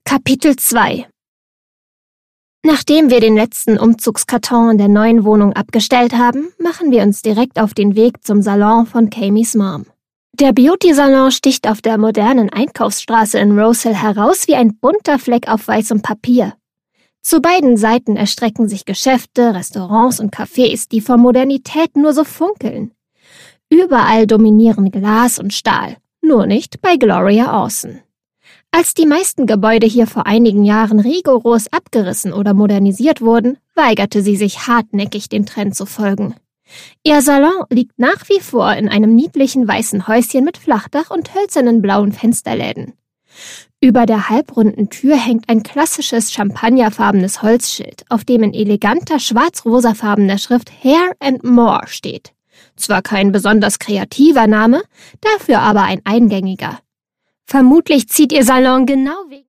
Kapitel 2 Nachdem wir den letzten Umzugskarton in der neuen Wohnung abgestellt haben, machen wir uns direkt auf den Weg zum Salon von Camies Mom. Der Beauty-Salon sticht auf der modernen Einkaufsstraße in Rose Hill heraus wie ein bunter Fleck auf weißem Papier. Zu beiden Seiten erstrecken sich Geschäfte, Restaurants und Cafés, die vor Modernität nur so funkeln. Überall dominieren Glas und Stahl, nur nicht bei Gloria Orson. Als die meisten Gebäude hier vor einigen Jahren rigoros abgerissen oder modernisiert wurden, weigerte sie sich hartnäckig, dem Trend zu folgen. Ihr Salon liegt nach wie vor in einem niedlichen weißen Häuschen mit Flachdach und hölzernen blauen Fensterläden. Über der halbrunden Tür hängt ein klassisches champagnerfarbenes Holzschild, auf dem in eleganter schwarz-rosafarbener Schrift Hair and More steht. Zwar kein besonders kreativer Name, dafür aber ein eingängiger. Vermutlich zieht ihr Salon genau wegen